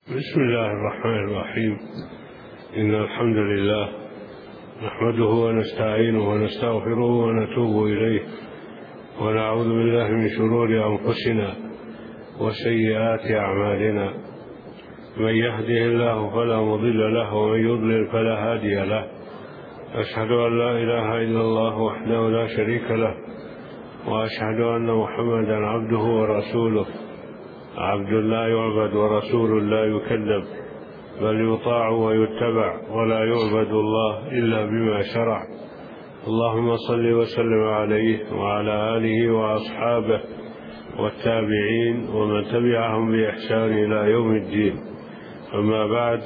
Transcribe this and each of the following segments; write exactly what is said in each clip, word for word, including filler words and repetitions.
بسم الله الرحمن الرحيم. إن الحمد لله نحمده ونستعينه ونستغفره ونتوب إليه، ونعوذ بالله من شرور أنفسنا وسيئات أعمالنا. من يهده الله فلا مضل له، ومن يضلل فلا هادي له. أشهد أن لا إله إلا الله وحده لا شريك له، وأشهد أن محمدا عبده ورسوله، عبد لا يعبد ورسول لا يكذب، بل يطاع ويتبع، ولا يعبد الله إلا بما شرع. اللهم صل وسلم عليه وعلى آله وأصحابه والتابعين ومن تبعهم بإحسان إلى يوم الدين. أما بعد،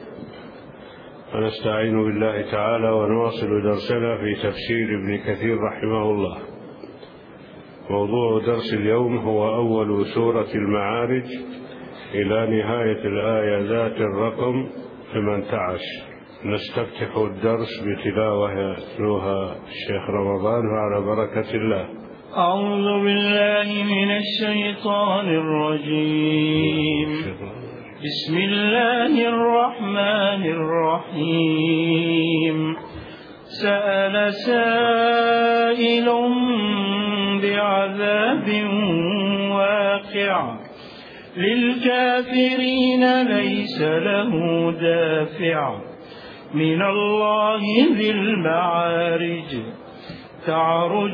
فنستعين بالله تعالى ونواصل درسنا في تفسير ابن كثير رحمه الله. موضوع درس اليوم هو أول سورة المعارج إلى نهاية الآية ذات الرقم ثمانية عشر. نستفتح الدرس بتلاوة يتلوها الشيخ رمضان على بركة الله. أعوذ بالله من الشيطان الرجيم. بسم الله الرحمن الرحيم. سأل سائل بعذاب واقع للكافرين ليس له دافع من الله ذي المعارج. تعرج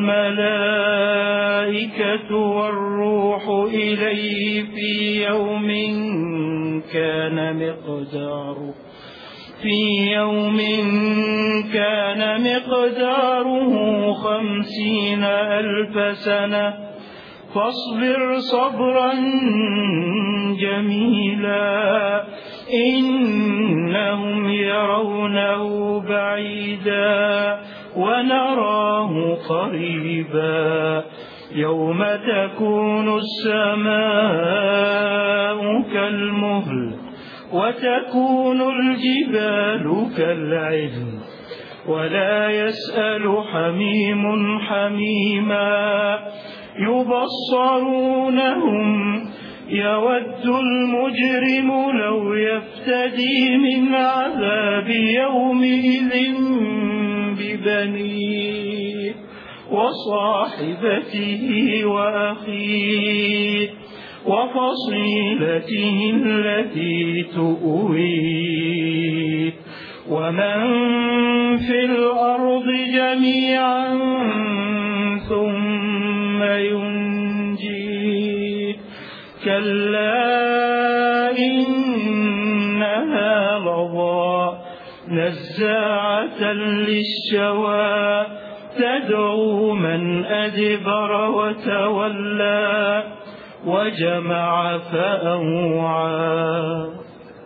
الملائكة والروح إليه في يوم كان مقداره في يوم كان مقداره خمسين ألف سنة فاصبر صبرا جميلا إنهم يرونه بعيدا ونراه قريبا. يوم تكون السماء كالمهل وتكون الجبال كالعهن ولا يسأل حميم حميما. يبصرونهم يود المجرم لو يفتدي من عذاب يومئذ ببنيه وصاحبته وأخيه وفصيلته التي تؤويه ومن في الأرض جميعا ثم ينجيه. كلا إنها لظى نزاعة للشوى تدعو من أدبر وتولى وجمع فأوعى.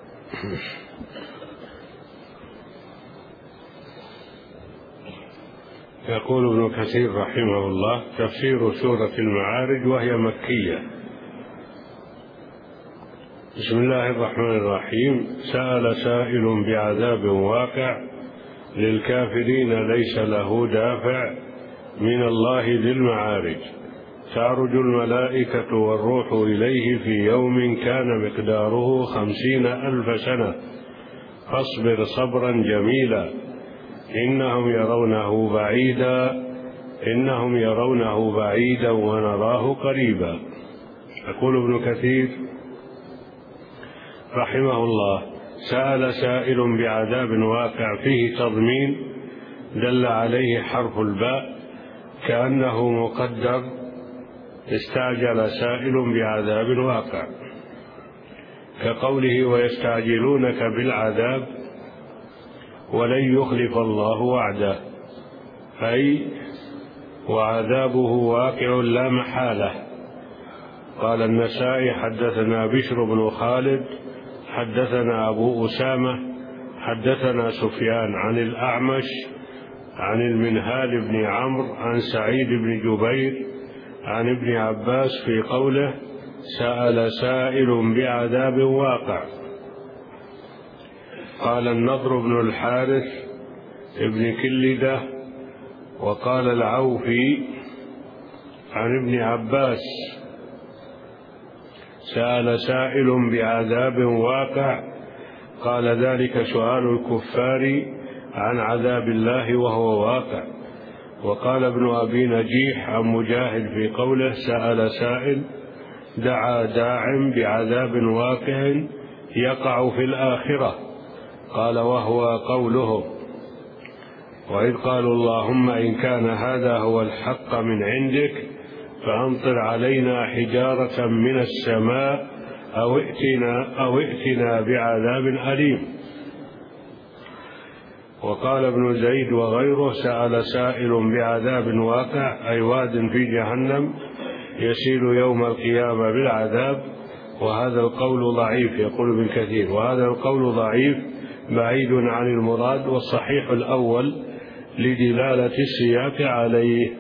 يقول ابن كثير رحمه الله: تفسير سورة المعارج وهي مكية. بسم الله الرحمن الرحيم. سأل سائل بعذاب واقع للكافرين ليس له دافع من الله ذي المعارج. تعرج الملائكة والروح إليه في يوم كان مقداره خمسين ألف سنة فاصبر صبرا جميلا إنهم يرونه بعيدا إنهم يرونه بعيدا ونراه قريبا. يقول ابن كثير رحمه الله: سأل سائل بعذاب واقع فيه تضمين دل عليه حرف الباء كأنه مقدر. استعجل سائل بعذاب واقع كقوله: ويستعجلونك بالعذاب ولن يخلف الله وعده، أي وعذابه واقع لا محالة. قال النسائي: حدثنا بشر بن خالد حدثنا أبو أسامة حدثنا سفيان عن الأعمش عن المنهال بن عمرو عن سعيد بن جبير عن ابن عباس في قوله: سأل سائل بعذاب واقع. قال النضر بن الحارث ابن كلدة وقال العوفي عن ابن عباس: سأل سائل بعذاب واقع، قال ذلك سؤال الكفار عن عذاب الله وهو واقع. وقال ابن أبي نجيح عن مجاهد في قوله سأل سائل دعا داع بعذاب واقع يقع في الآخرة، قال وهو قولهم وإذ قالوا اللهم إن كان هذا هو الحق من عندك فأمطر علينا حجارة من السماء أو ائتنا, أو ائتنا بعذاب أليم. وقال ابن زيد وغيره سأل سائل بعذاب واقع أي واد في جهنم يسيل يوم القيامة بالعذاب، وهذا القول ضعيف. يقول ابن كثير وهذا القول ضعيف بعيد عن المراد، والصحيح الأول لدلالة السياق عليه.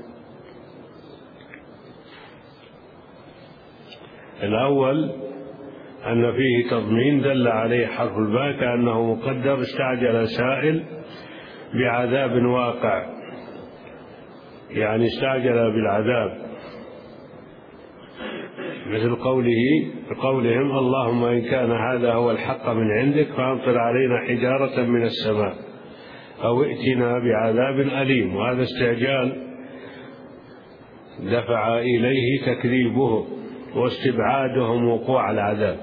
الأول أن فيه تضمين دل عليه حرف الباء كأنه مقدر، استعجل سائل بعذاب واقع، يعني استعجل بالعذاب، مثل قوله قولهم اللهم إن كان هذا هو الحق من عندك فأمطر علينا حجارة من السماء أو ائتنا بعذاب أليم. وهذا استعجال دفع إليه تكذيبه واستبعادهم وقوع العذاب.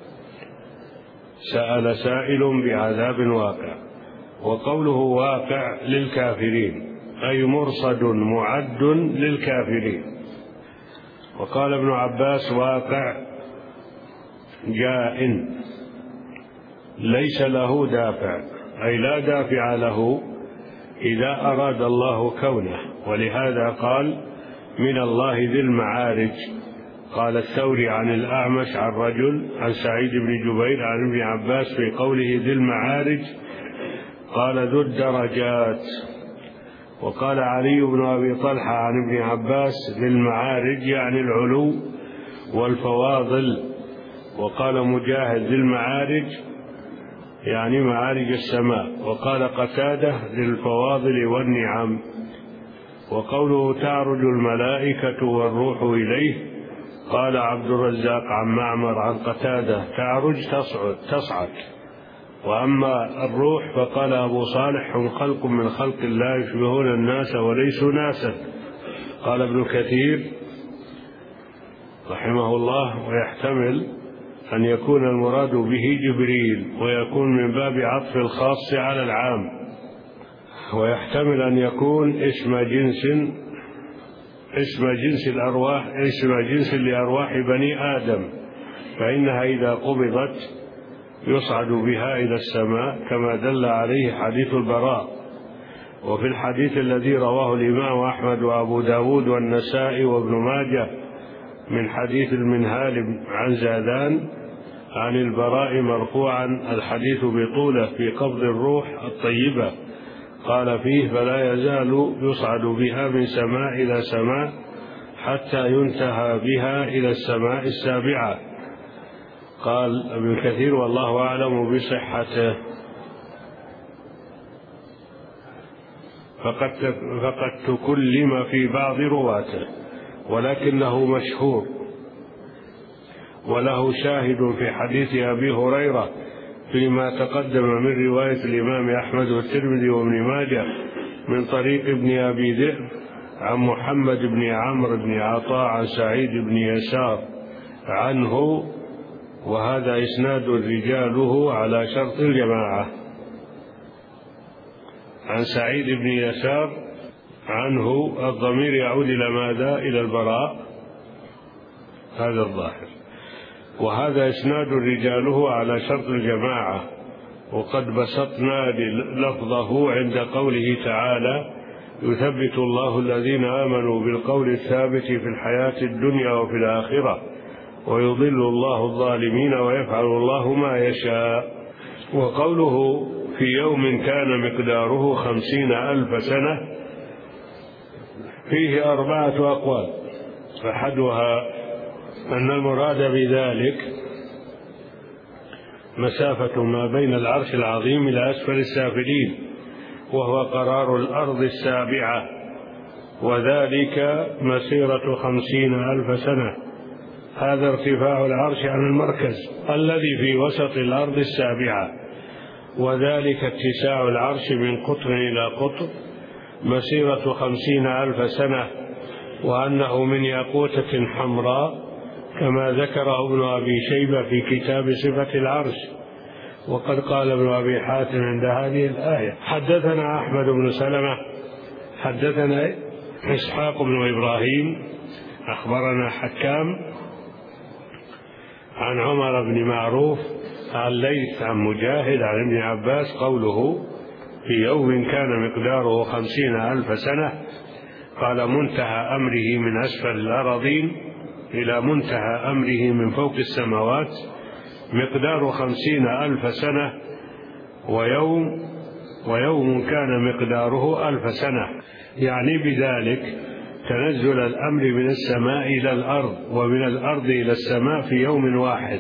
سأل سائل بعذاب واقع، وقوله واقع للكافرين أي مرصد معد للكافرين. وقال ابن عباس واقع جاء ليس له دافع، أي لا دافع له إذا أراد الله كونه، ولهذا قال من الله ذي المعارج. قال الثوري عن الأعمش عن رجل عن سعيد بن جبير عن ابن عباس في قوله ذي المعارج قال ذو الدرجات. وقال علي بن أبي طلحة عن ابن عباس ذي المعارج يعني العلو والفواضل. وقال مجاهد ذي المعارج يعني معارج السماء. وقال قتادة ذي الفواضل والنعم. وقوله تعرج الملائكة والروح إليه قال عبد الرزاق عن معمر عن قتادة تعرج تصعد تصعد. وأما الروح فقال أبو صالح هم خلق من خلق الله يشبهون الناس وليسوا ناسا. قال ابن كثير رحمه الله ويحتمل أن يكون المراد به جبريل ويكون من باب عطف الخاص على العام، ويحتمل أن يكون اسم جنس اسم جنس الأرواح اسم جنس لأرواح بني آدم، فإنها إذا قبضت يصعد بها إلى السماء كما دل عليه حديث البراء. وفي الحديث الذي رواه الإمام أحمد وأبو داود والنسائي وابن ماجه من حديث المنهال عن زادان عن البراء مرفوعا الحديث بطوله في قبض الروح الطيبة، قال فيه فلا يزال يصعد بها من سماء إلى سماء حتى ينتهى بها إلى السماء السابعة. قال ابن كثير والله أعلم بصحته، فقد فقد تكلم في بعض رواته ولكنه مشهور، وله شاهد في حديث أبي هريرة فيما تقدم من رواية الإمام أحمد والترمذي وابن ماجه من طريق ابن أبي ذئب عن محمد بن عمرو بن عطاء عن سعيد بن يسار عنه، وهذا إسناد رجاله على شرط الجماعة. عن سعيد بن يسار عنه الضمير يعود إلى ماذا؟ إلى البراء، هذا الظاهر. وهذا إسناد رجاله على شرط الجماعة. وقد بسطنا لفظه عند قوله تعالى يثبت الله الذين آمنوا بالقول الثابت في الحياة الدنيا وفي الآخرة ويضل الله الظالمين ويفعل الله ما يشاء. وقوله في يوم كان مقداره خمسين ألف سنة فيه أربعة أقوال، أحدها أن المراد بذلك مسافة ما بين العرش العظيم إلى أسفل السافلين، وهو قرار الأرض السابعة، وذلك مسيرة خمسين ألف سنة. هذا ارتفاع العرش عن المركز الذي في وسط الأرض السابعة، وذلك اتساع العرش من قطر إلى قطر مسيرة خمسين ألف سنة، وأنه من ياقوتة حمراء كما ذكره ابن أبي شيبة في كتاب صفة العرش. وقد قال ابن أبي حاتم عند هذه الآية: حدثنا أحمد بن سلمة حدثنا إسحاق بن إبراهيم أخبرنا حكام عن عمر بن معروف عن ليث عن مجاهد عن ابن عباس قوله: في يوم كان مقداره خمسين ألف سنة. قال: منتهى أمره من أسفل الأراضين إلى منتهى أمره من فوق السماوات مقدار خمسين ألف سنة، ويوم ويوم كان مقداره ألف سنة، يعني بذلك تنزل الأمر من السماء إلى الأرض ومن الأرض إلى السماء في يوم واحد،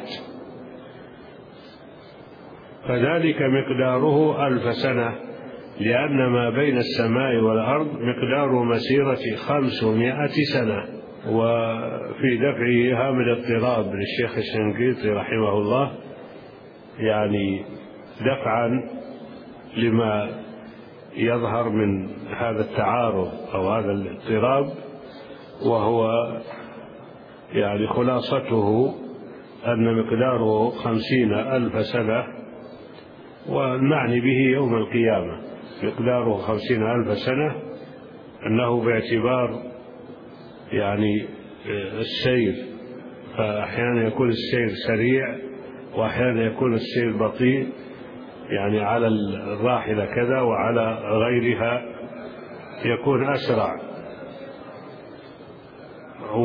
فذلك مقداره ألف سنة، لأن ما بين السماء والأرض مقدار مسيرة خمسمائة سنة. وفي دفع إيهام الاضطراب للشيخ الشنقيطي رحمه الله، يعني دفعا لما يظهر من هذا التعارض أو هذا الاضطراب، وهو يعني خلاصته أن مقداره خمسين ألف سنة، والمعني به يوم القيامة مقداره خمسين ألف سنة، أنه باعتبار يعني السير، فأحيانا يكون السير سريع وأحيانا يكون السير بطيء، يعني على الراحلة كذا وعلى غيرها يكون أسرع. و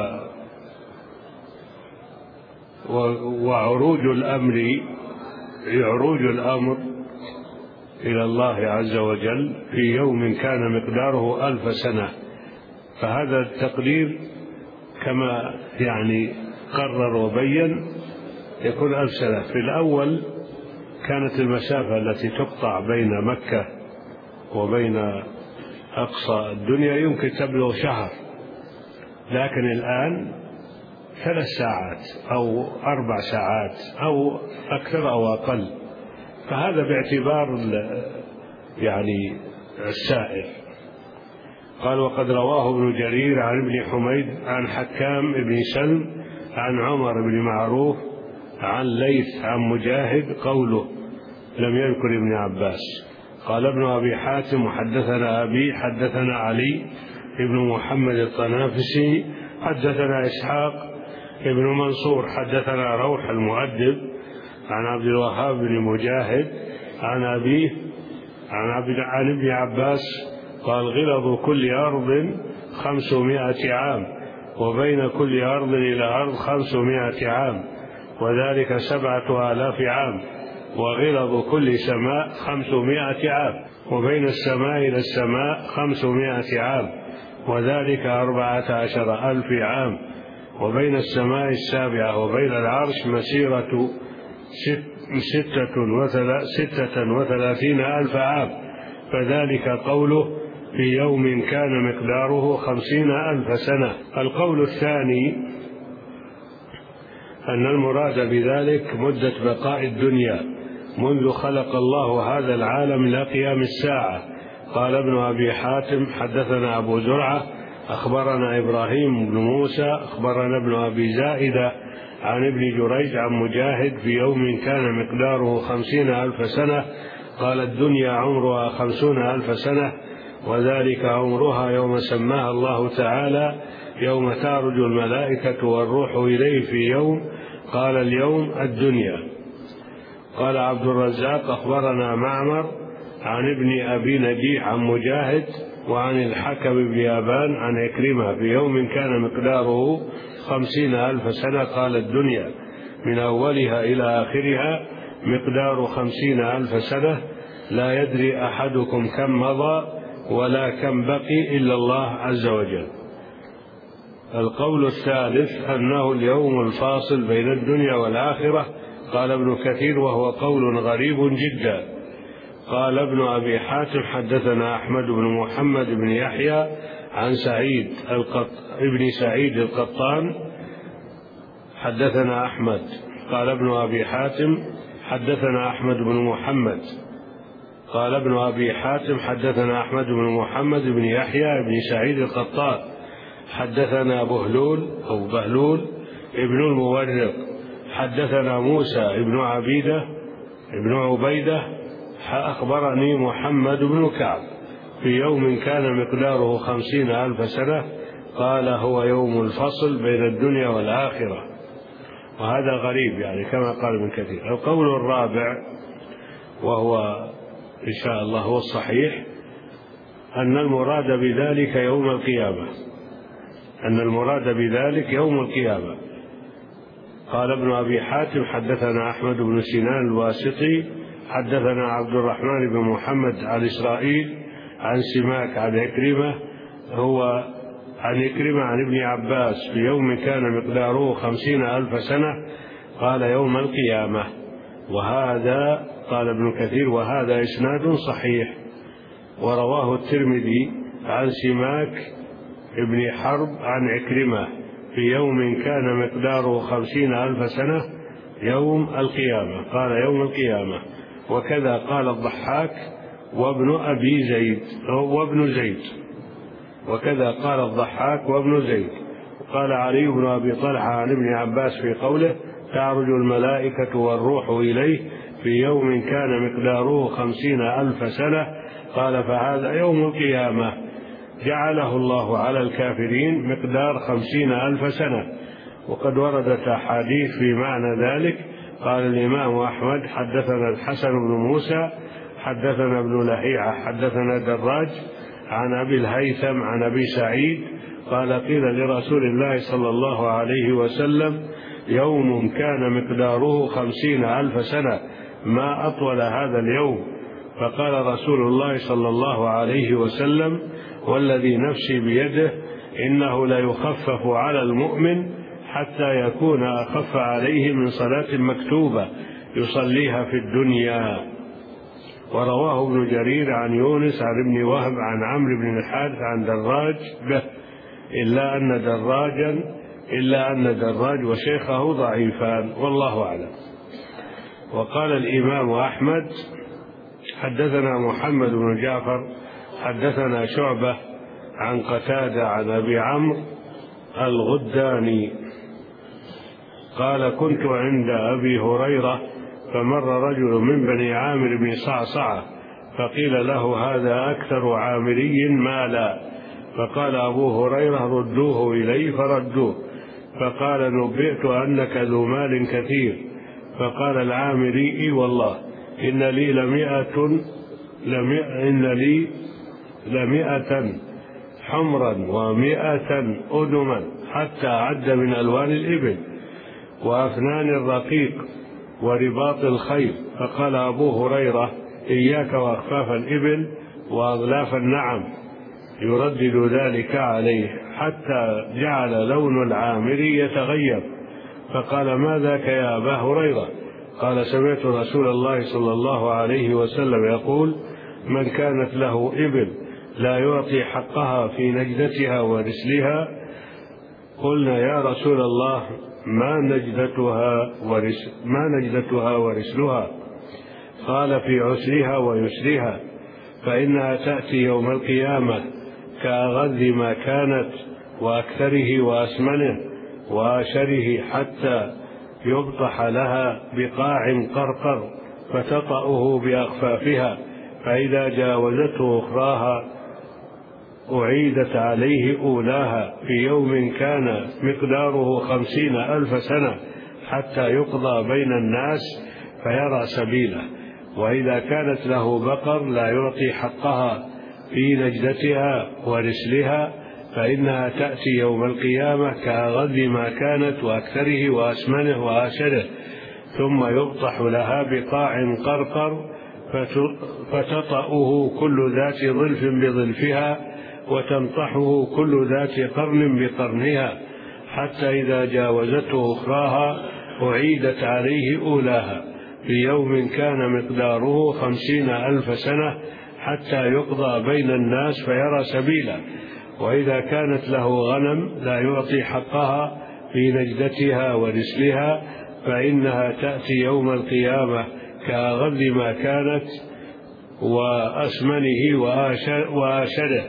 وعروج الأمر عروج الأمر إلى الله عز وجل في يوم كان مقداره ألف سنة، فهذا التقدير كما يعني قرر وبين يكون ألف سنة. في الأول كانت المسافة التي تقطع بين مكة وبين أقصى الدنيا يمكن تبلغ شهر، لكن الآن ثلاث ساعات أو أربع ساعات أو أكثر أو أقل، فهذا باعتبار يعني السائر. قال: وقد رواه ابن جرير عن ابن حميد عن حكام ابن سلم عن عمر بن معروف عن ليث عن مجاهد قوله: لم يذكر ابن عباس. قال ابن أبي حاتم: وحدثنا أبي حدثنا علي ابن محمد الطنافسي حدثنا إسحاق ابن منصور حدثنا روح المؤدب عن عبد الوهاب بن مجاهد عن أبيه عن, عبد عن ابن عباس قال: غلظ كل أرض خمسمائة عام، وبين كل أرض إلى أرض خمسمائة عام، وذلك سبعة آلاف عام. وغلظ كل سماء خمسمائة عام، وبين السماء إلى السماء خمسمائة عام، وذلك أربعة عشر ألف عام. وبين السماء السابعة وبين العرش مسيرة ستة وثلاثين ألف عام، فذلك قوله: في يوم كان مقداره خمسين ألف سنة. القول الثاني أن المراد بذلك مدة بقاء الدنيا منذ خلق الله هذا العالم إلى قيام الساعة. قال ابن أبي حاتم: حدثنا أبو زرعة أخبرنا إبراهيم بن موسى أخبرنا ابن أبي زائدة عن ابن جريج عن مجاهد: في يوم كان مقداره خمسين ألف سنة. قال: الدنيا عمرها خمسون ألف سنة، وذلك عمرها يوم سماها الله تعالى يوم تعرج الملائكة والروح إليه في يوم. قال: اليوم الدنيا. قال عبد الرزاق: أخبرنا معمر عن ابن أبي نجيح عن مجاهد وعن الحكم بن أبان عن عكرمة: في يوم كان مقداره خمسين ألف سنة. قال: الدنيا من أولها إلى آخرها مقدار خمسين ألف سنة، لا يدري أحدكم كم مضى ولا كم بقي إلا الله عز وجل. القول الثالث أنه اليوم الفاصل بين الدنيا والآخرة. قال ابن كثير: وهو قول غريب جدا. قال ابن أبي حاتم: حدثنا أحمد بن محمد بن يحيى عن سعيد القط... ابن سعيد القطان حدثنا أحمد قال ابن أبي حاتم حدثنا أحمد بن محمد قال ابن أبي حاتم حدثنا أحمد بن محمد بن يحيى بن سعيد القطان حدثنا بهلول أو بهلول ابن المورق حدثنا موسى ابن عبيدة ابن عبيدة أخبرني محمد بن كعب في يوم كان مقداره خمسين ألف سنة قال هو يوم الفصل بين الدنيا والآخرة. وهذا غريب يعني كما قال ابن كثير. القول الرابع وهو إن شاء الله هو الصحيح أن المراد بذلك يوم القيامة أن المراد بذلك يوم القيامة. قال ابن أبي حاتم حدثنا أحمد بن سنان الواسطي حدثنا عبد الرحمن بن محمد عن إسرائيل عن سماك عن عكرمة هو عن عكرمة عن ابن عباس في يوم كان مقداره خمسين ألف سنة قال يوم القيامة. وهذا قال ابن كثير وهذا إسناد صحيح. ورواه الترمذي عن سماك ابن حرب عن عكرمة في يوم كان مقداره خمسين ألف سنة يوم القيامة قال يوم القيامة. وكذا قال الضحاك وابن أبي زيد وابن زيد وكذا قال الضحاك وابن زيد. وقال علي بن أبي طلحة عن ابن عباس في قوله تعرج الملائكة والروح إليه في يوم كان مقداره خمسين ألف سنة قال فهذا يوم القيامة جعله الله على الكافرين مقدار خمسين ألف سنة. وقد وردت أحاديث في معنى ذلك. قال الإمام أحمد حدثنا الحسن بن موسى حدثنا ابن لهيعة حدثنا دراج عن أبي الهيثم عن أبي سعيد قال قيل لرسول الله صلى الله عليه وسلم يوم كان مقداره خمسين ألف سنة ما أطول هذا اليوم فقال رسول الله صلى الله عليه وسلم والذي نفسي بيده إنه لا يخفف على المؤمن حتى يكون أخف عليه من صلاة مكتوبة يصليها في الدنيا. ورواه ابن جرير عن يونس عن ابن وهب عن عمرو بن الحارث عن دراج به إلا أن دراجا إلا أن دراج وشيخه ضعيفان والله أعلم. وقال الإمام أحمد حدثنا محمد بن جعفر حدثنا شعبة عن قتادة عن أبي عمرو الغداني قال كنت عند أبي هريرة فمر رجل من بني عامر بن صعصعة فقيل له هذا أكثر عامري مالا فقال أبو هريرة ردوه إلي فردوه فقال نبئت أنك ذو مال كثير فقال العامري إي والله إن لي لمئة لمئة إن لي لمئة حمرا ومئة أدما حتى عد من ألوان الإبل وأفنان الرقيق ورباط الخيل. فقال أبو هريرة إياك وأخفاف الإبل وأغلاف النعم يردد ذلك عليه حتى جعل لون العامر يتغير. فقال ما ذاك يا أبا هريرة؟ قال سمعت رسول الله صلى الله عليه وسلم يقول من كانت له إبل لا يعطي حقها في نجدتها ورسلها قلنا يا رسول الله ما نجدتها ورسل ما نجدتها ورسلها؟ قال في عسرها ويسرها فإنها تأتي يوم القيامة كأغذ ما كانت وأكثره وأسمنه وآشره حتى يبطح لها بقاع قرقر فتطأه بأخفافها فإذا جاوزته أخراها أعيدت عليه أولاها في يوم كان مقداره خمسين ألف سنة حتى يقضى بين الناس فيرى سبيله. وإذا كانت له بقر لا يعطي حقها في نجدتها ورسلها فإنها تأتي يوم القيامة كأغذ ما كانت وأكثره وأسمنه وآشره ثم يبطح لها بقاع قرقر فتطأه كل ذات ظلف بظلفها وتنطحه كل ذات قرن بقرنها حتى إذا جاوزته أخراها أعيدت عليه أولاها في يوم كان مقداره خمسين ألف سنة حتى يقضى بين الناس فيرى سبيلا. وإذا كانت له غنم لا يعطي حقها في نجدتها ورسلها، فإنها تأتي يوم القيامة كأغل ما كانت وأسمنه وآشده،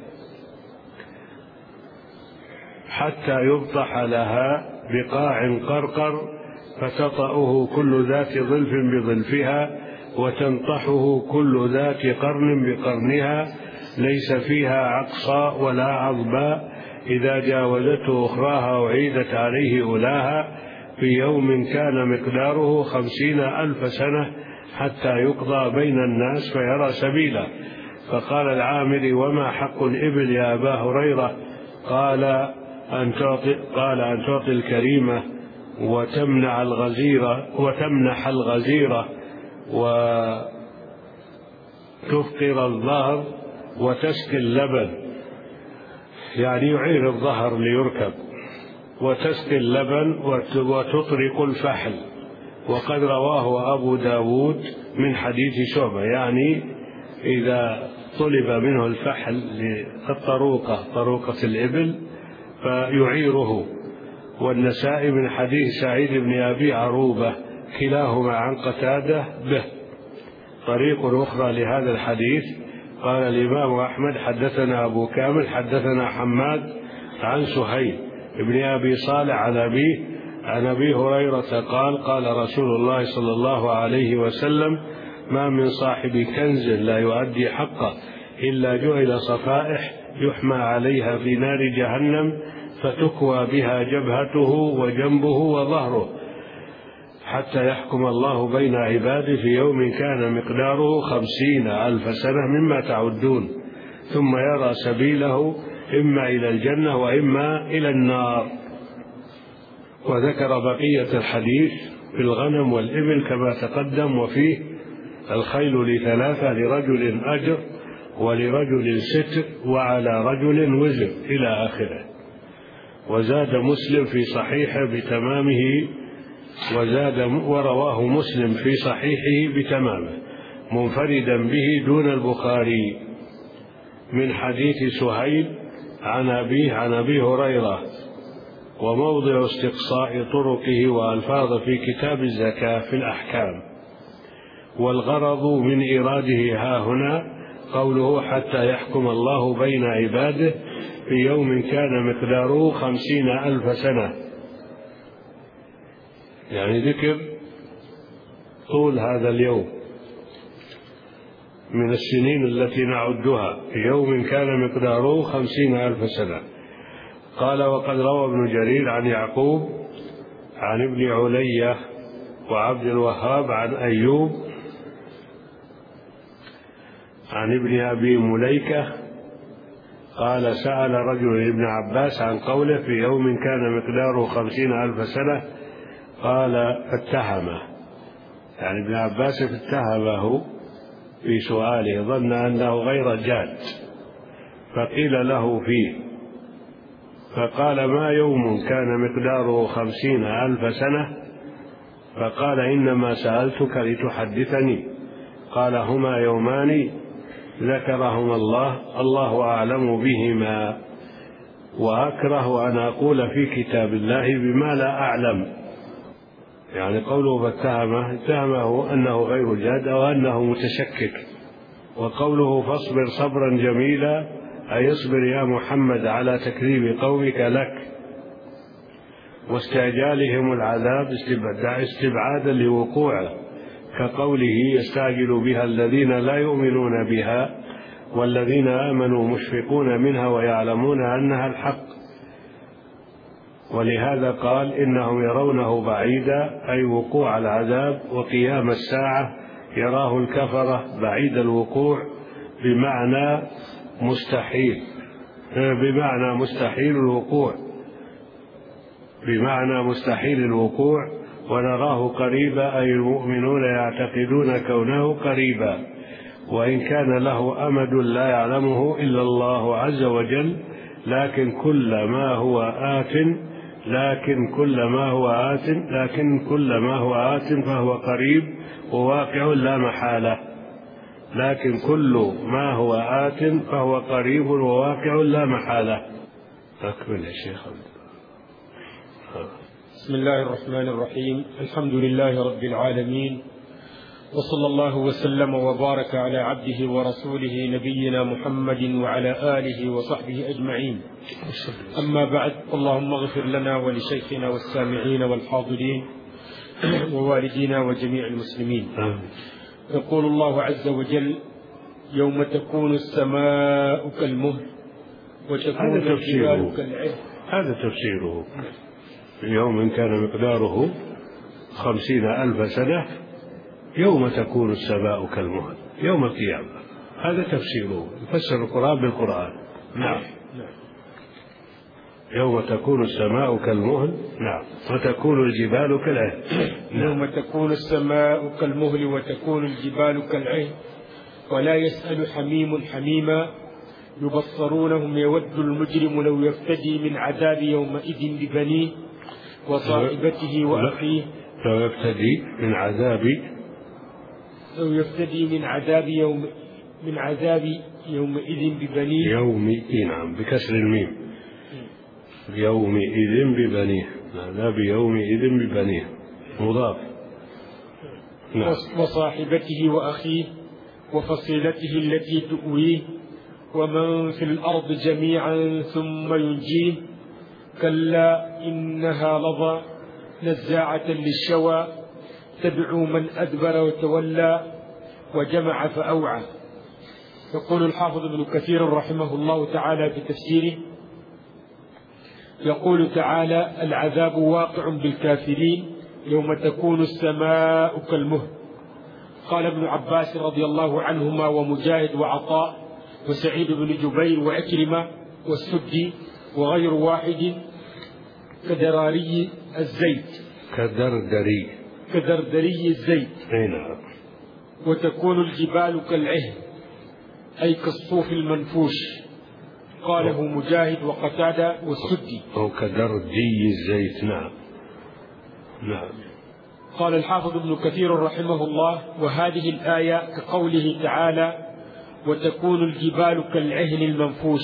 حتى يبطح لها بقاع قرقر فتطأه كل ذات ظلف بظلفها، وتنطحه كل ذات قرن بقرنها، ليس فيها عقصى ولا عظباء، إذا جاوزته أخراها أعيدت عليه أولاها، في يوم كان مقداره خمسين ألف سنة، حتى يقضى بين الناس فيرى سبيلا. فقال العامري: وما حق الإبل يا أبا هريرة؟ قال أن تعطي, قال أن تعطي الكريمة وتمنع الغزيرة وتمنح الغزيرة وتفقر الظهر وتسقي اللبن، يعني يعير الظهر ليركب، وتسقي اللبن وتطرق الفحل. وقد رواه أبو داود من حديث شعبة، يعني إذا طلب منه الفحل للطروقة طروقة الإبل فيعيره. والنسائي من حديث سعيد بن أبي عروبة، كلاهما عن قتادة به. طريق أخرى لهذا الحديث: قال الإمام أحمد حدثنا أبو كامل حدثنا حماد عن سهيل ابن أبي صالح عن أبيه عن أبي هريرة قال: قال رسول الله صلى الله عليه وسلم: ما من صاحب كنز لا يؤدي حقه إلا جعل صفائح يحمى عليها في نار جهنم، فتكوى بها جبهته وجنبه وظهره، حتى يحكم الله بين عباده في يوم كان مقداره خمسين ألف سنة مما تعدون، ثم يرى سبيله إما إلى الجنة وإما إلى النار. وذكر بقية الحديث في الغنم والإبل كما تقدم، وفيه: الخيل لثلاثة، لرجل أجر، ولرجل ستر، وعلى رجل وزر، إلى آخره. وزاد مسلم في صحيحه بتمامه وزاد ورواه مسلم في صحيحه بتمامه منفردا به دون البخاري، من حديث سهيل عن أبيه عن أبي هريرة. وموضع استقصاء طرقه وألفاظ في كتاب الزكاة في الأحكام. والغرض من إيراده ها هنا قوله: حتى يحكم الله بين عباده في يوم كان مقداره خمسين ألف سنة، يعني ذكر طول هذا اليوم من السنين التي نعدها، في يوم كان مقداره خمسين ألف سنة. قال: وقد روى ابن جرير عن يعقوب عن ابن علية وعبد الوهاب عن أيوب عن ابن أبي مليكة قال: سأل رجل ابن عباس عن قوله: في يوم كان مقداره خمسين ألف سنة، قال: فاتهمه، يعني ابن عباس اتهمه في سؤاله، ظن أنه غير جاد، فقيل له فيه، فقال: ما يوم كان مقداره خمسين ألف سنة؟ فقال: إنما سألتك لتحدثني. قال: هما يومان ذكرهما الله الله أعلم بهما، وأكره أن أقول في كتاب الله بما لا أعلم. يعني قوله فاتهمه اتهمه أنه غير جاد أو أنه متشكك. وقوله فاصبر صبرا جميلا أي اصبر يا محمد على تكذيب قومك لك واستعجالهم العذاب استبعادا لوقوعه، كقوله: يستعجل بها الذين لا يؤمنون بها والذين آمنوا مشفقون منها ويعلمون أنها الحق. ولهذا قال: إنهم يرونه بعيدا، أي وقوع العذاب وقيام الساعة يراه الكفرة بعيد الوقوع، بمعنى مستحيل بمعنى مستحيل الوقوع بمعنى مستحيل الوقوع ونراه قريبا، أي المؤمنون يعتقدون كونه قريبا، وإن كان له أمد لا يعلمه إلا الله عز وجل، لكن كل ما هو آت لكن كل ما هو آت لكن كل ما هو آت فهو قريب وواقع لا محالة لكن كل ما هو آت فهو قريب وواقع لا محالة. أكمل يا شيخ. بسم الله الرحمن الرحيم. الحمد لله رب العالمين، وصلى الله وسلم وبارك على عبده ورسوله نبينا محمد وعلى آله وصحبه أجمعين. أما بعد، اللهم اغفر لنا ولشيخنا والسامعين والحاضرين ووالدينا وجميع المسلمين. يقول الله عز وجل: يوم تكون السماء كالمهل وتكون الجبال كالعهن. هذا تفسيره. يوم كان مقداره خمسين ألف سنة يوم تكون السماء كالمهل يوم القيامة. هذا تفسيره، يفسر القرآن بالقرآن. نعم. يوم تكون السماء كالمهل. نعم. وتكون الجبال كالعهن. يوم تكون السماء كالمهل وتكون الجبال كالعهن ولا يسأل حميم حميما يبصرونهم يود المجرم لو يفتدي من عذاب يومئذ ببنيه وصاحبته وأخيه. لو يفتدي من عذاب لو يفتدي من عذاب يوم من عذاب يومئذ ببنيه. يوم نعم بكسر الميم. يومئذ ببنيه. لا بيومئذ ببنيه مضاف. نعم. وصاحبته وأخيه وفصيلته التي تؤويه ومن في الأرض جميعا ثم ينجيه. كلا إنها لظى نزاعة للشوى تدعو من أدبر وتولى وجمع فأوعى. يقول الحافظ ابن كثير رحمه الله تعالى في تفسيره: يقول تعالى: العذاب واقع بالكافرين يوم تكون السماء كالمهل. قال ابن عباس رضي الله عنهما ومجاهد وعطاء وسعيد بن جبير وعكرمة والسدي وغير واحد: كدراري الزيت. كدردري كدردري الزيت. نعم. وتكون الجبال كالعهن أي كالصوف المنفوش. قاله مجاهد وقتادة والسدي. أو كدردي الزيت. نعم. نعم. قال الحافظ ابن كثير رحمه الله: وهذه الآية كقوله تعالى: وتكون الجبال كالعهن المنفوش.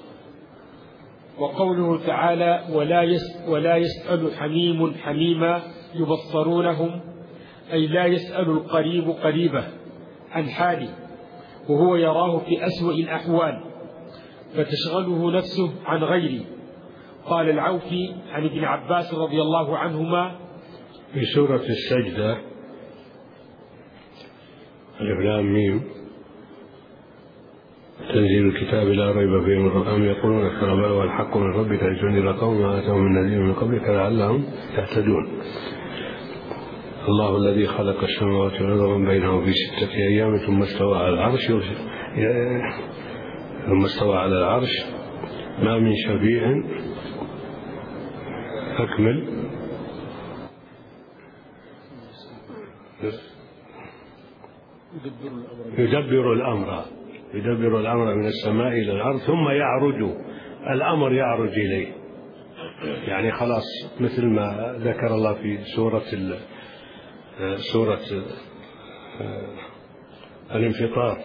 وقوله تعالى: ولا يس ولا يسأل حميم حميما يبصرونهم أي لا يسأل القريب قريبه عن حاله وهو يراه في أسوأ الأحوال فتشغله نفسه عن غيره. قال العوفي عن ابن عباس رضي الله عنهما في سورة السجدة: ألف لام ميم تنزيل الكتاب لا ريب فيه أم يقولون افترى بل هو الحق من ربك لتنذر قوما آتاهم من نذير من قبلك لعلهم يهتدون. الله الذي خلق السماوات والأرض ومن بينهما في ستة أيام ثم استوى على العرش ثم استوى على العرش ما من شفيع أكمل يدبر الأمر يدبر الأمر من السماء إلى الأرض ثم يعرج الأمر يعرج إليه. يعني خلاص مثل ما ذكر الله في سورة سورة الانفطار: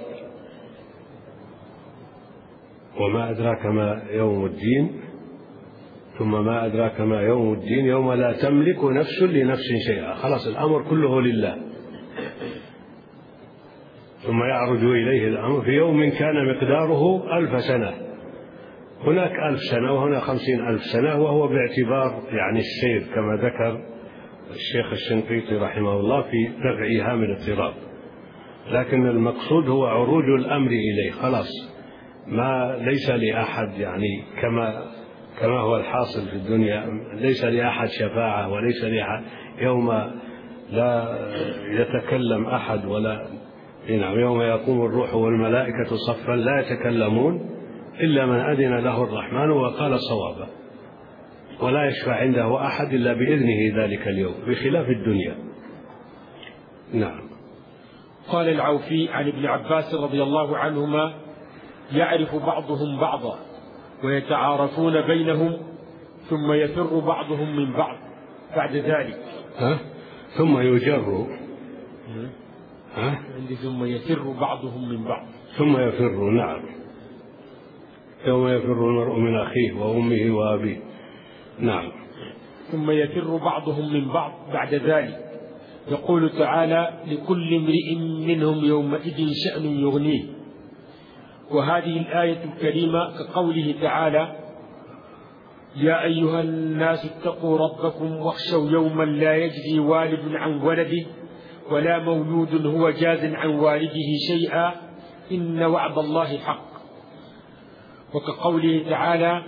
وما أدراك ما يوم الدين ثم ما أدراك ما يوم الدين يوم لا تملك نفس لنفس شيئا. خلاص الأمر كله لله. ثم يعرج إليه الأمر في يوم كان مقداره ألف سنة. هناك ألف سنة وهنا خمسين ألف سنة، وهو باعتبار يعني السير كما ذكر الشيخ الشنقيطي رحمه الله في دفع إيهام الاضطراب. لكن المقصود هو عروج الأمر إليه. خلاص ما ليس لأحد يعني كما كما هو الحاصل في الدنيا، ليس لأحد شفاعة وليس لأحد يوم لا يتكلم أحد ولا نعم يوم يقوم الروح والملائكة صفا لا يتكلمون إلا من أذن له الرحمن وقال صوابا ولا يشفع عنده أحد إلا بإذنه ذلك اليوم بخلاف الدنيا. نعم. قال العوفي عن ابن عباس رضي الله عنهما: يعرف بعضهم بعضا ويتعارفون بينهم ثم يفر بعضهم من بعض بعد ذلك. ها؟ ثم يجر ها؟ عندي ثم يفر بعضهم من بعض. ثم يفر. نعم. يوم يفر المرء من أخيه وأمه وأبيه. نعم. ثم يفر بعضهم من بعض بعد ذلك. يقول تعالى: لكل امرئ منهم يومئذ شأن يغنيه. وهذه الآية الكريمة كقوله تعالى: يا أيها الناس اتقوا ربكم واخشوا يوما لا يجزي والد عن ولده ولا مولود هو جاز عن والده شيئا إن وعد الله حق. وكقوله تعالى: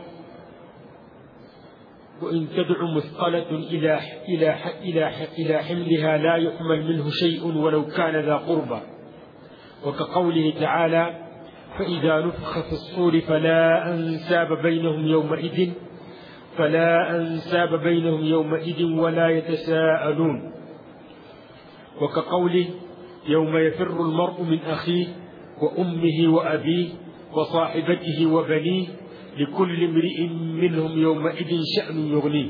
وإن تدع مثقلة إلى إلى إلى إلى حملها لا يحمل منه شيء ولو كان ذا قربى. وكقوله تعالى: فإذا نفخ في الصور فلا أنساب بينهم يومئذ فلا أنساب بينهم يومئذ ولا يتساءلون. وكقوله: يوم يفر المرء من أخيه وأمه وأبيه وصاحبته وبنيه لكل امرئ منهم يومئذ شأن يغنيه.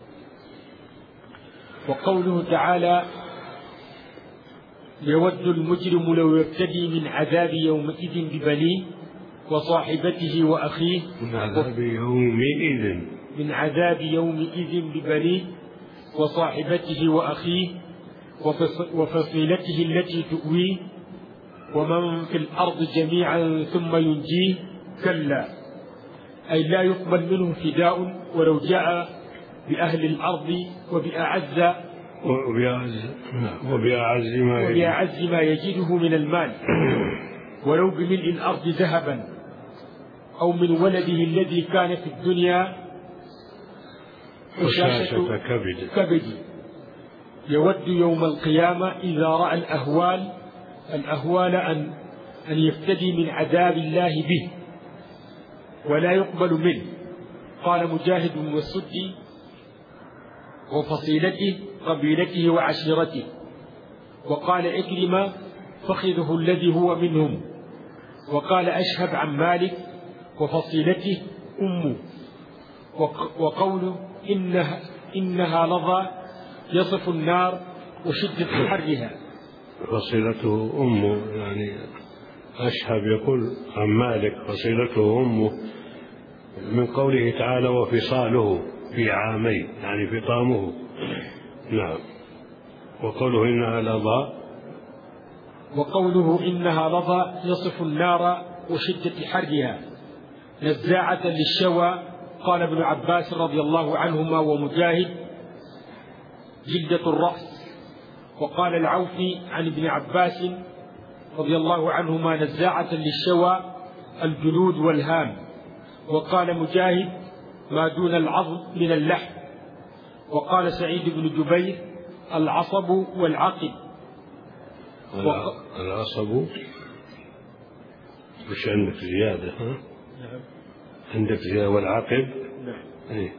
وقوله تعالى: يود المجرم لو يفتدي من عذاب يومئذ ببنيه وصاحبته وأخيه من عذاب يومئذ من عذاب يومئذ ببنيه وصاحبته وأخيه وفصيلته التي تؤويه ومن في الأرض جميعا ثم ينجيه كلا، أي لا يقبل منه فداء ولو جاء بأهل الأرض وبأعز وبأعز وبأعز ما يجد. وبأعز ما يجده من المال، ولو بملء الأرض ذهبا أو من ولده الذي كان في الدنيا وشاشة كبد كبد. يود يوم القيامة إذا رأى الأهوال الأهوال أن أن يفتدي من عذاب الله به ولا يقبل منه. قال مجاهد والسدي: وفصيلته قبيلته وعشيرته. وقال عكرمة: فخذه الذي هو منهم. وقال أشهب عن مالك: وفصيلته أمه. وقوله إنها, إنها لظى يصف النار وشدة حرها. فصيلته أمه، يعني أشهب يقول عن مالك فصيلته أمه من قوله تعالى: وفصاله في عامين، يعني فطامه. نعم. وقوله إنها لظى وقوله إنها لظى يصف النار وشدة حرها نزاعة للشوى. قال ابن عباس رضي الله عنهما ومجاهد: جلدة الرأس. وقال العوفي عن ابن عباس رضي الله عنهما: نزاعة للشوى الجلود والهام. وقال مجاهد: ما دون العظم من اللحم. وقال سعيد بن جبير: العصب والعقب. وق... العصب مش عندك زيادة؟ ها؟ نعم. عندك زيادة والعقب. نعم. ايه.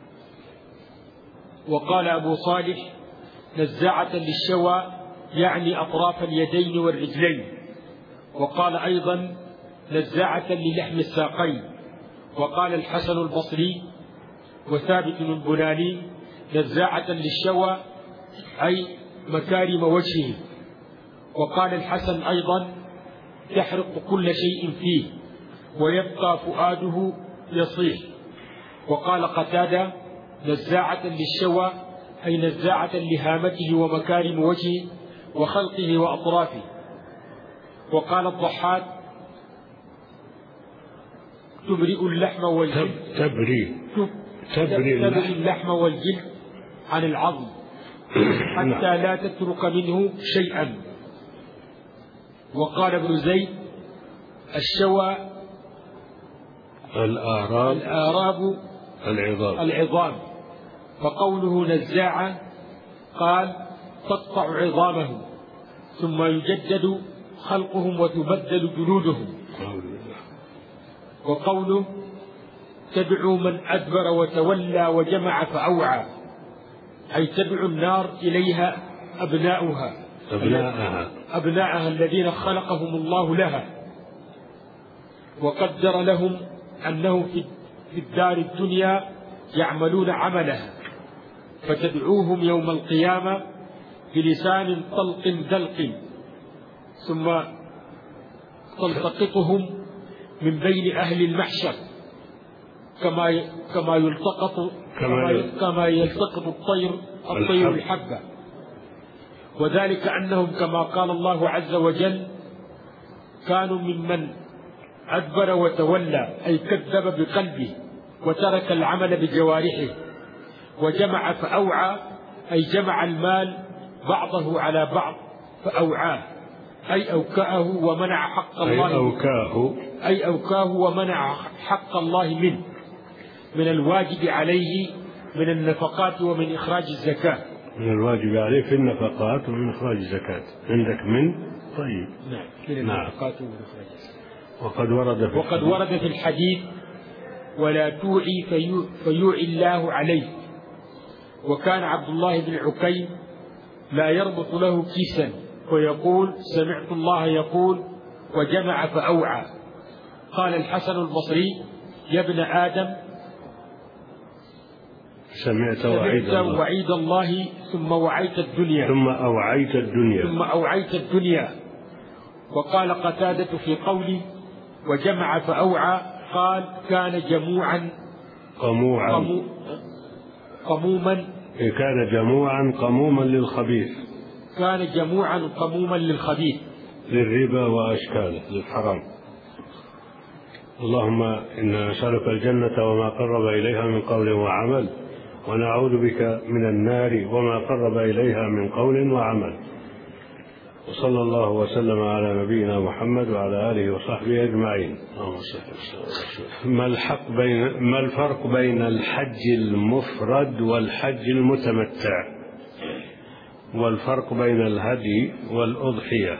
وقال أبو صالح: نزاعة للشوى يعني أطراف اليدين والرجلين. وقال أيضا: نزاعة للحم الساقين. وقال الحسن البصري وثابت البناني: نزاعة للشوى أي مكارم وجهه. وقال الحسن أيضا: يحرق كل شيء فيه ويبقى فؤاده يصيح. وقال قتادة: نزاعة للشوى أي نزاعة لهامته ومكارم وجهه وخلقه وأطرافه. وقال الضحاك: تبرئ اللحم والجلد تبري تبرئ اللحم والجلد عن العظم حتى لا تترك منه شيئا. وقال ابن زيد: الشوى الآراب الآراب العظام العظام. فقوله نزاعة قال: تقطع عظامهم ثم يجدد خلقهم وتبدل جلودهم. وقوله تدعو من أدبر وتولى وجمع فأوعى أي تدعو النار إليها أبناؤها أبناءها أبناءها الذين خلقهم الله لها وقدر لهم أنه في الدار الدنيا يعملون عملها، فتدعوهم يوم القيامة بلسان طلق دلق ثم تلتقطهم من بين أهل المحشر كما كما يلتقط كما كما يلتقط الطير الطير الحبة، وذلك أنهم كما قال الله عز وجل كانوا ممن أدبر وتولى، أي كذب بقلبه وترك العمل بجوارحه، وجمع فأوعى، أي جمع المال بعضه على بعض فأوعاه، أي أوكأه ومنع حق الله أي أوكاه أي أوكاه ومنع حق الله منه من الواجب عليه من النفقات ومن إخراج الزكاة. من الواجب عليه في النفقات ومن إخراج الزكاة. عندك من طيب نعم من النفقات ومن إخراج الزكاة. وقد ورد في وقد ورد في الحديث ولا توعي فيوعي الله عليه. وكان عبد الله بن عكيم لا يربط له كيسا ويقول سمعت الله يقول وجمع فأوعى. قال الحسن البصري يا ابن آدم سمعت وعيد الله, وعيد الله ثم وعيت الدنيا ثم أوعيت الدنيا ثم أوعيت الدنيا. وقال قتادة في قولي وجمع فأوعى قال كان جموعا قموعا قمو قموما كان جموعا قموما للخبيث كان جموعا قموما للخبيث للربا وأشكاله للحرام. اللهم إنا نسألك الجنة وما قرب إليها من قول وعمل، ونعوذ بك من النار وما قرب إليها من قول وعمل. وصلى الله وسلم على نبينا محمد وعلى آله وصحبه أجمعين. ما الحق بين ما الفرق بين الحج المفرد والحج المتمتع، والفرق بين الهدي والأضحية؟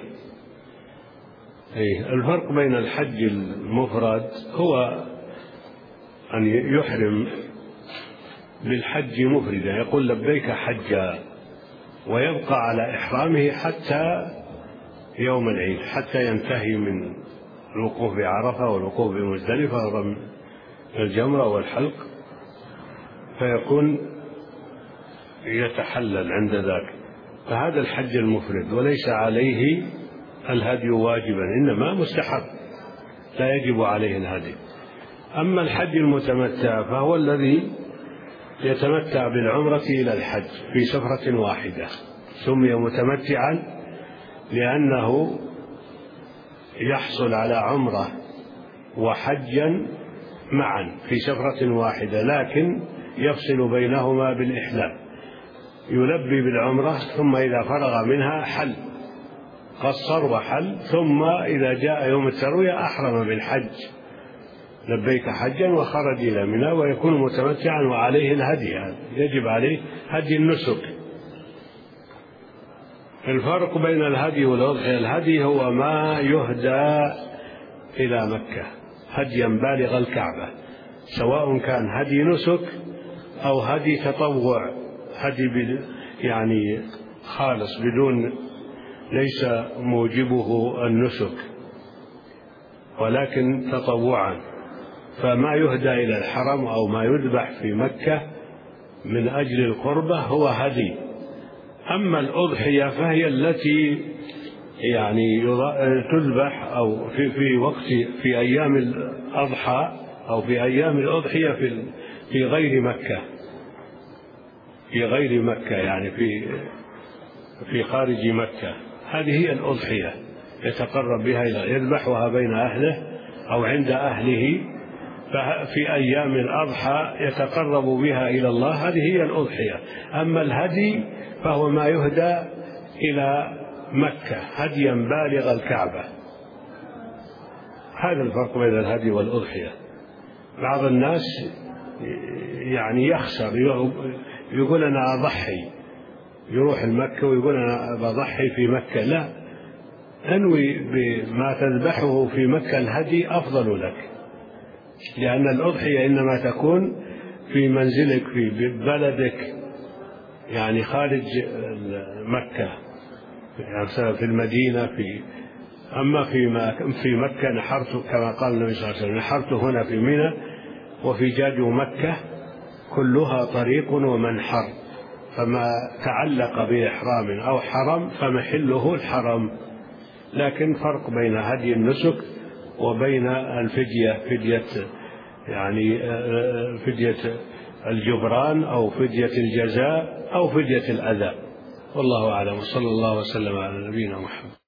أي الفرق بين الحج المفرد هو أن يحرم بالحج مفردا، يقول لبيك حجا، ويبقى على إحرامه حتى يوم العيد، حتى ينتهي من الوقوف بعرفة والوقوف بمزدلفة ورمي الجمرة والحلق، فيكون يتحلل عند ذاك. فهذا الحج المفرد، وليس عليه الهدي واجبا، إنما مستحب لا يجب عليه الهدي. أما الحج المتمتع فهو الذي يتمتع بالعمرة إلى الحج في سفرة واحدة، سمي متمتعا لأنه يحصل على عمرة وحجا معا في سفرة واحدة، لكن يفصل بينهما بالإحلال، يلبي بالعمرة ثم إذا فرغ منها حل، قصر وحل، ثم إذا جاء يوم التروية أحرم بالحج لبيك حجا وخرج إلى منى، ويكون متمتعا وعليه الهدي، يجب عليه هدي النسك. الفرق بين الهدي والأضحية: الهدي هو ما يهدى إلى مكة هديا بالغ الكعبة، سواء كان هدي نسك أو هدي تطوع، هدي يعني خالص بدون ليس موجبه النسك ولكن تطوعا. فما يهدى إلى الحرم أو ما يذبح في مكة من أجل القربة هو هدي. أما الأضحية فهي التي يعني تذبح أو في في وقت في أيام الأضحى أو في أيام الأضحية في في غير مكة في غير مكة يعني في في خارج مكة. هذه هي الأضحية، يتقرب بها إلى يذبحها بين أهله أو عند أهله، ففي أيام الأضحى يتقرب بها إلى الله، هذه هي الأضحية. أما الهدي فهو ما يهدى إلى مكة هديا بالغ الكعبة. هذا الفرق بين الهدي والأضحية. بعض الناس يعني يخسر، يقول أنا أضحي، يروح المكة ويقول أنا بضحي في مكة. لا، انوي بما تذبحه في مكة الهدي أفضل لك، لأن الأضحية إنما تكون في منزلك في بلدك، يعني خارج مكة، يعني في المدينة. في أما في في مكة نحرت كما قال النبي صلى الله عليه وسلم: نحرت هنا في منى وفي جاج مكة كلها طريق ومنحر، فما تعلق بإحرام أو حرم فمحله الحرم. لكن فرق بين هدي النسك وبين الفدية، فدية يعني فدية الجبران أو فدية الجزاء أو فدية الأذى. والله أعلم، وصلى الله وسلم على نبينا محمد.